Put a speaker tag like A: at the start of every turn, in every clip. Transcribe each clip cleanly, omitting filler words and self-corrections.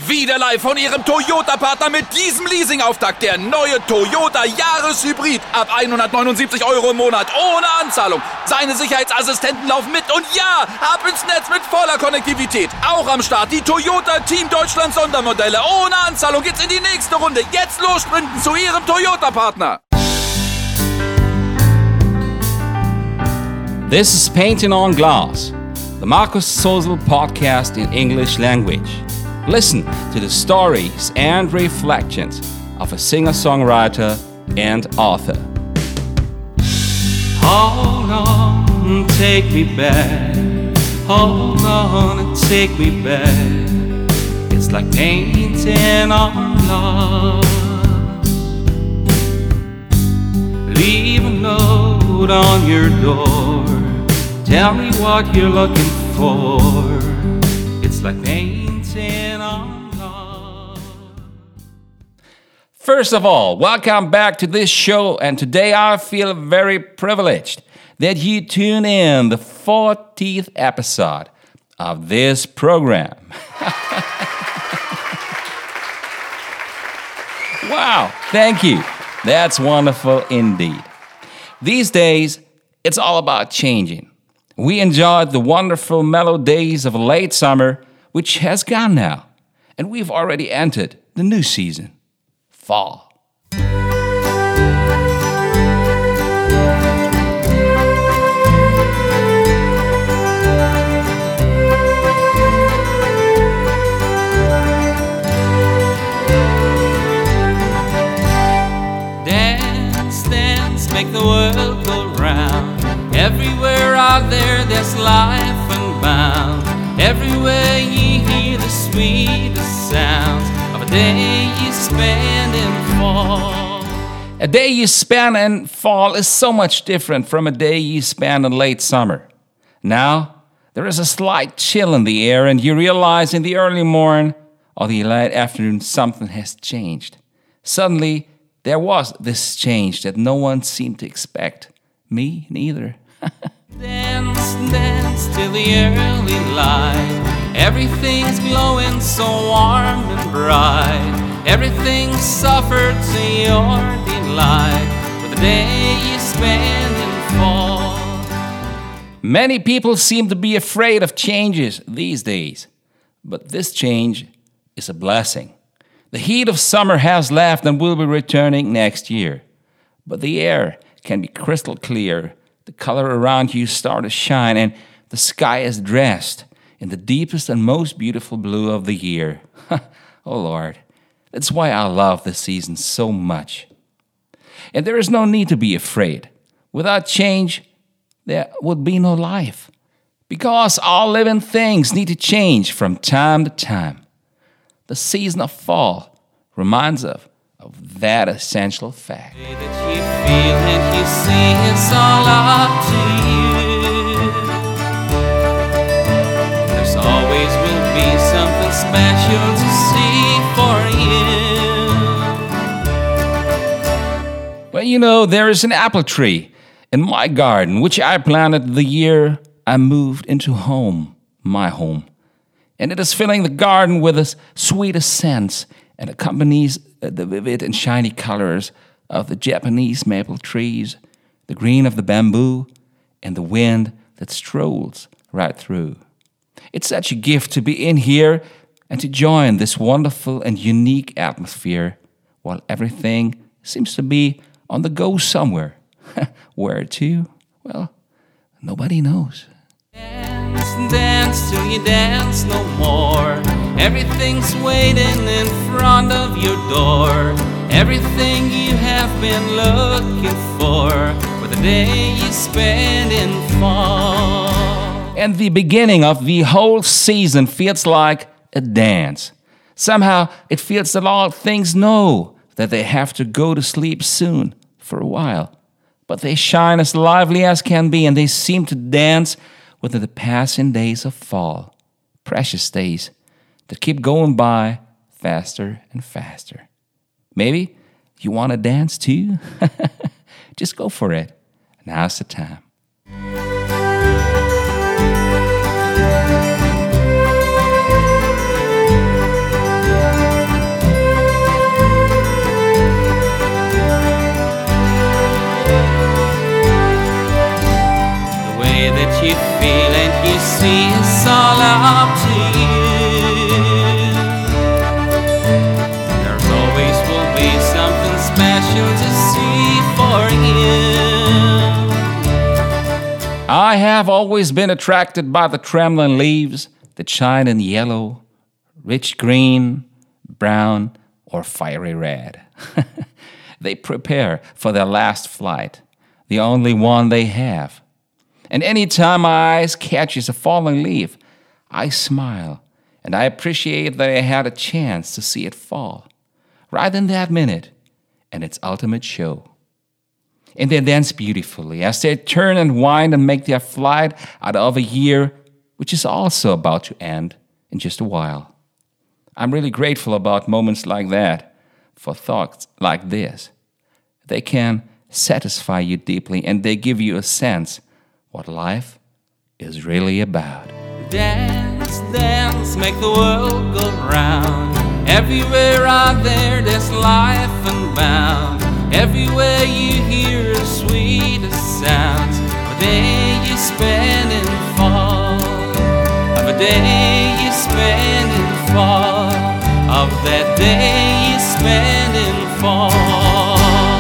A: Wieder live von Ihrem Toyota-Partner mit diesem Leasing-Auftakt. Der neue Toyota Jahreshybrid. Ab 179 € im Monat. Ohne Anzahlung. Seine Sicherheitsassistenten laufen mit. Und ja, ab ins Netz mit voller Konnektivität. Auch am Start die Toyota Team Deutschland Sondermodelle. Ohne Anzahlung geht's in die nächste Runde. Jetzt los sprinten zu Ihrem Toyota-Partner.
B: This is Painting on Glass, the Markus Sozel podcast in English language. Listen to the stories and reflections of a singer-songwriter and author. Hold on, take me back. Hold on and take me back. It's like painting on glass. Leave a note on your door. Tell me what you're looking for. It's like painting on glass. First of all, welcome back to this show, and today I feel very privileged that you tune in the 40th episode of this program. Wow, thank you. That's wonderful indeed. These days, it's all about changing. We enjoyed the wonderful mellow days of late summer, which has gone now, and we've already entered the new season, fall.
C: Dance, dance, make the world go round. Everywhere out there's life unbound. Everywhere you hear the sweetest sounds of a day you spend in fall.
B: A day you spend in fall is so much different from a day you spend in late summer. Now, there is a slight chill in the air, and you realize in the early morning or the late afternoon something has changed. Suddenly, there was this change that no one seemed to expect. Me neither.
C: Dance, dance till the early light. Everything's glowing so warm and bright. Everything's offered to your delight for the day you spend in fall.
B: Many people seem to be afraid of changes these days, but this change is a blessing. The heat of summer has left and will be returning next year, but the air can be crystal clear. The color around you starts to shine, and the sky is dressed in the deepest and most beautiful blue of the year. Oh Lord, that's why I love this season so much. And there is no need to be afraid. Without change, there would be no life. Because all living things need to change from time to time. The season of fall reminds us of that essential fact.
C: That you feel and you see, it's all up to you. There's always will be something special to see for you.
B: Well, you know, there is an apple tree in my garden, which I planted the year I moved into my home. And it is filling the garden with its sweetest scents and accompanies the vivid and shiny colors of the Japanese maple trees, the green of the bamboo, and the wind that strolls right through. It's such a gift to be in here and to join this wonderful and unique atmosphere while everything seems to be on the go somewhere. Where to? Well, nobody knows.
C: Dance, dance till you dance no more. Everything's waiting in front of your door. Everything you have been looking for the day you spend in fall.
B: And the beginning of the whole season feels like a dance. Somehow it feels that all things know that they have to go to sleep soon for a while. But they shine as lively as can be, and they seem to dance within the passing days of fall. Precious days that keep going by faster and faster. Maybe you want to dance too? Just go for it. Now's the time. I have always been attracted by the trembling leaves that shine in yellow, rich green, brown, or fiery red. They prepare for their last flight, the only one they have. And any time my eyes catches a falling leaf, I smile and I appreciate that I had a chance to see it fall, right in that minute, and its ultimate show. And they dance beautifully as they turn and wind and make their flight out of a year which is also about to end in just a while. I'm really grateful about moments like that, for thoughts like this. They can satisfy you deeply and they give you a sense what life is really about.
C: Dance, dance, make the world go round. Everywhere out there's life unbound. Everywhere you hear the sweetest sounds of a day you spend in fall, of a day you spend in fall, of that day you spend in fall.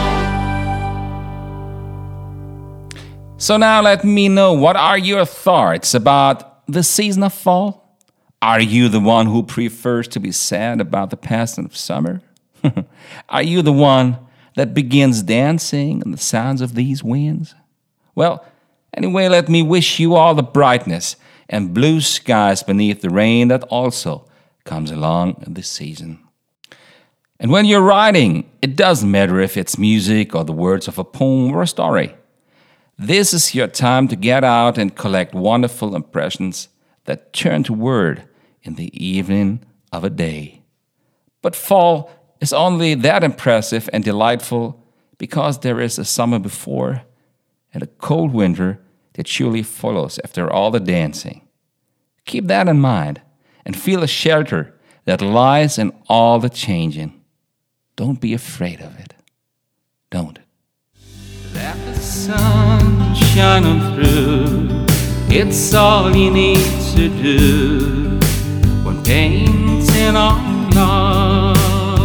B: So now let me know, what are your thoughts about the season of fall? Are you the one who prefers to be sad about the passing of summer? Are you the one that begins dancing in the sounds of these winds? Well, anyway, let me wish you all the brightness and blue skies beneath the rain that also comes along this season. And when you're writing, it doesn't matter if it's music or the words of a poem or a story. This is your time to get out and collect wonderful impressions that turn to word in the evening of a day. But fall is only that impressive and delightful because there is a summer before and a cold winter that surely follows after all the dancing. Keep that in mind and feel a shelter that lies in all the changing. Don't be afraid of it. Don't.
C: Let the sun shine on through. It's all you need to do when painting on glass.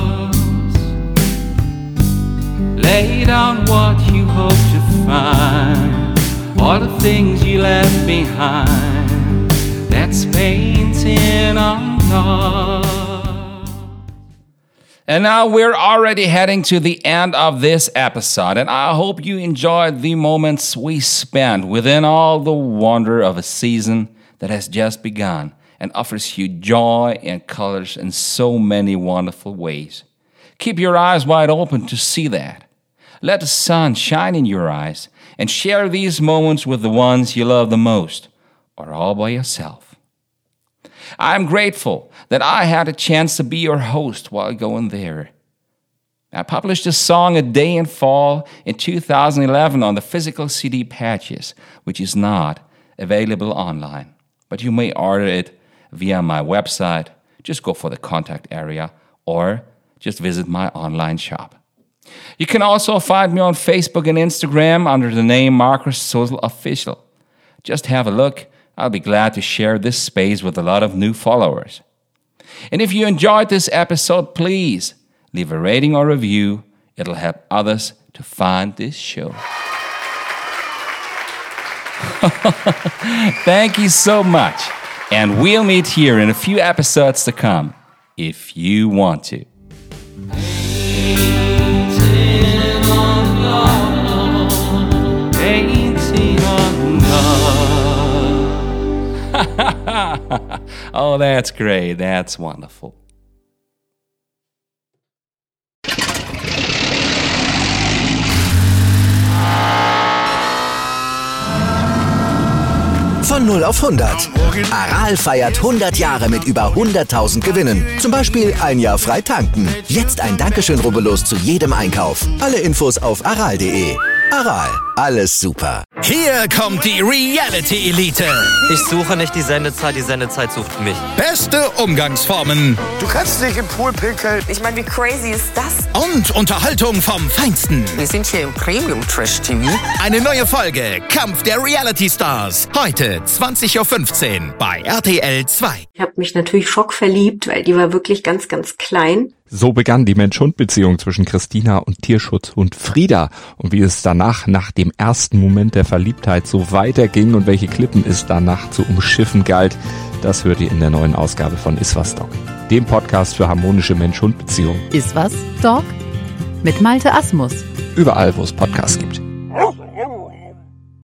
C: Lay down what you hope to find, all the things you left behind. That's painting on glass.
B: And now we're already heading to the end of this episode, and I hope you enjoyed the moments we spent within all the wonder of a season that has just begun and offers you joy and colors in so many wonderful ways. Keep your eyes wide open to see that. Let the sun shine in your eyes and share these moments with the ones you love the most, or all by yourself. I'm grateful that I had a chance to be your host while going there. I published a song, A Day in Fall, in 2011 on the physical CD Patches, which is not available online. But you may order it via my website. Just go for the contact area or just visit my online shop. You can also find me on Facebook and Instagram under the name Marcus Social Official. Just have a look. I'll be glad to share this space with a lot of new followers. And if you enjoyed this episode, please leave a rating or review. It'll help others to find this show. Thank you so much. And we'll meet here in a few episodes to come, if you want to. Oh, that's great. That's wonderful.
D: Von 0 auf 100. Aral feiert 100 Jahre mit über 100.000 Gewinnen. Zum Beispiel ein Jahr frei tanken. Jetzt ein Dankeschön, rubbellos zu jedem Einkauf. Alle Infos auf aral.de. Aral, alles super.
E: Hier kommt die Reality-Elite.
F: Ich suche nicht die Sendezeit sucht mich.
E: Beste Umgangsformen.
G: Du kannst nicht im Pool pinkeln.
H: Ich meine, wie crazy ist das?
E: Und Unterhaltung vom Feinsten.
H: Wir sind hier im Premium-Trash-TV.
E: Eine neue Folge Kampf der Reality-Stars. Heute 20.15 Uhr bei RTL 2.
I: Ich habe mich natürlich schockverliebt, weil die war wirklich ganz, ganz klein. So begann die Mensch-Hund-Beziehung zwischen Christina und Tierschutzhund Frieda. Und wie es danach, nach dem ersten Moment der Verliebtheit, so weiterging und welche Klippen es danach zu umschiffen galt, das hört ihr in der neuen Ausgabe von Iswas Dog, dem Podcast für harmonische Mensch-Hund-Beziehungen.
J: Iswas Dog? Mit Malte Asmus.
I: Überall, wo es Podcasts gibt.